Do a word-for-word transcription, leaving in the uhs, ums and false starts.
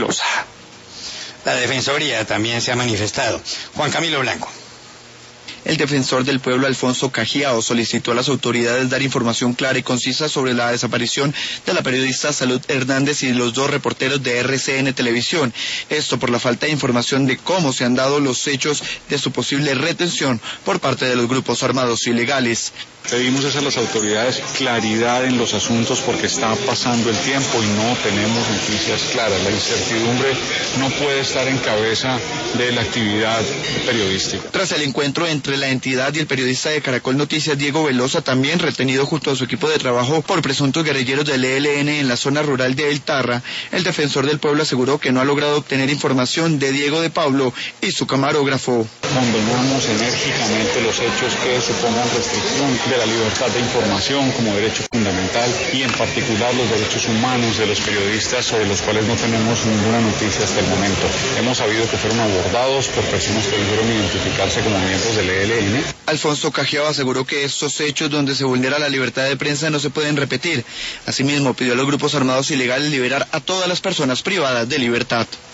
Pelosa. La Defensoría también se ha manifestado. Juan Camilo Blanco. El defensor del pueblo, Alfonso Cajiao, solicitó a las autoridades dar información clara y concisa sobre la desaparición de la periodista Salud Hernández y los dos reporteros de R C N Televisión. Esto por la falta de información de cómo se han dado los hechos de su posible retención por parte de los grupos armados ilegales. Pedimos a las autoridades claridad en los asuntos porque está pasando el tiempo y no tenemos noticias claras. La incertidumbre no puede estar en cabeza de la actividad periodística. Tras el encuentro entre la entidad y el periodista de Caracol Noticias, Diego Velosa, también retenido junto a su equipo de trabajo por presuntos guerrilleros del E L N en la zona rural de El Tarra, el defensor del pueblo aseguró que no ha logrado obtener información de Diego de Pablo y su camarógrafo. Condenamos enérgicamente los hechos que supongan restricción de la libertad de información como derecho fundamental y en particular los derechos humanos de los periodistas sobre los cuales no tenemos ninguna noticia hasta el momento. Hemos sabido que fueron abordados por personas que dijeron identificarse como miembros del E L N. Alfonso Cajiao aseguró que estos hechos donde se vulnera la libertad de prensa no se pueden repetir. Asimismo, pidió a los grupos armados ilegales liberar a todas las personas privadas de libertad.